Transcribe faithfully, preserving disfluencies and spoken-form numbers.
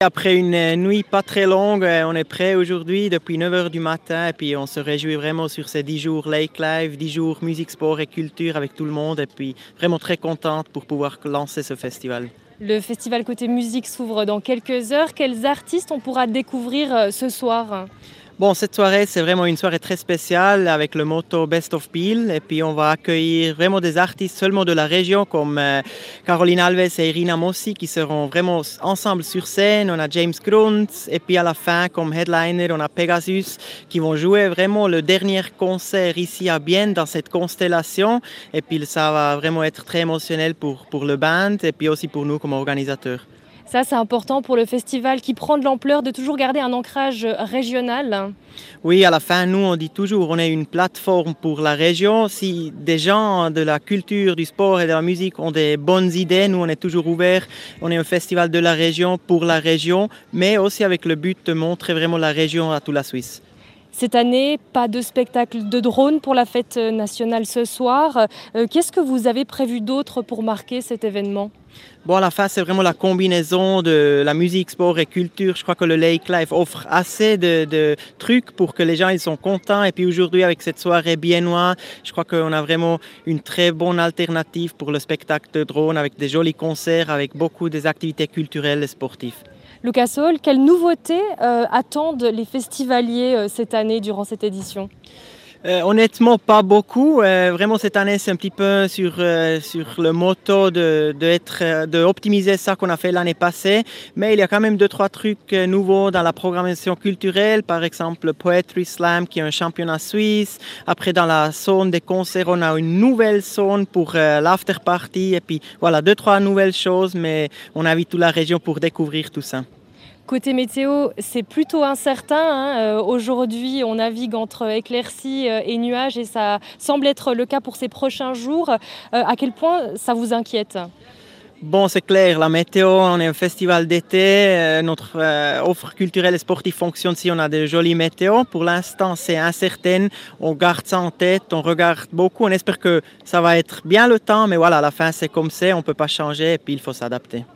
Après une nuit pas très longue, on est prêt aujourd'hui depuis neuf heures du matin et puis on se réjouit vraiment sur ces dix jours Lake Live, dix jours musique, sport et culture avec tout le monde et puis vraiment très contente pour pouvoir lancer ce festival. Le festival Côté Musique s'ouvre dans quelques heures. Quels artistes on pourra découvrir ce soir ? Bon, cette soirée, c'est vraiment une soirée très spéciale avec le motto Best of Peel. Et puis, on va accueillir vraiment des artistes seulement de la région comme euh, Caroline Alves et Irina Mossi qui seront vraiment ensemble sur scène. On a James Gruntz et puis à la fin, comme headliner, on a Pegasus qui vont jouer vraiment le dernier concert ici à Bienne dans cette constellation. Et puis, ça va vraiment être très émotionnel pour, pour le band et puis aussi pour nous comme organisateurs. Ça, c'est important pour le festival qui prend de l'ampleur de toujours garder un ancrage régional. Oui, à la fin, nous, on dit toujours on est une plateforme pour la région. Si des gens de la culture, du sport et de la musique ont des bonnes idées, nous, on est toujours ouverts. On est un festival de la région pour la région, mais aussi avec le but de montrer vraiment la région à toute la Suisse. Cette année, pas de spectacle de drone pour la fête nationale ce soir. Euh, qu'est-ce que vous avez prévu d'autre pour marquer cet événement ? Bon, à la fin, c'est vraiment la combinaison de la musique, sport et culture. Je crois que le Lake Life offre assez de, de trucs pour que les gens ils sont contents. Et puis aujourd'hui, avec cette soirée biennoise, je crois qu'on a vraiment une très bonne alternative pour le spectacle de drone avec des jolis concerts, avec beaucoup des activités culturelles et sportives. Lucas Saul, quelles nouveautés euh, attendent les festivaliers euh, cette année durant cette édition ? Euh, honnêtement, pas beaucoup. Euh, vraiment, cette année, c'est un petit peu sur, euh, sur le motto de, de, être, de optimiser ça qu'on a fait l'année passée. Mais il y a quand même deux, trois trucs nouveaux dans la programmation culturelle. Par exemple, le Poetry Slam, qui est un championnat suisse. Après, dans la zone des concerts, on a une nouvelle zone pour euh, l'after party. Et puis, voilà, deux, trois nouvelles choses. Mais on invite toute la région pour découvrir tout ça. Côté météo, c'est plutôt incertain. Hein. Euh, aujourd'hui, on navigue entre éclaircies et nuages et ça semble être le cas pour ces prochains jours. Euh, à quel point ça vous inquiète ? Bon, c'est clair, la météo, on est un festival d'été, euh, notre euh, offre culturelle et sportive fonctionne si on a de jolies météos. Pour l'instant, c'est incertain, on garde ça en tête, on regarde beaucoup, on espère que ça va être bien le temps, mais voilà, à la fin, c'est comme c'est, on ne peut pas changer et puis il faut s'adapter.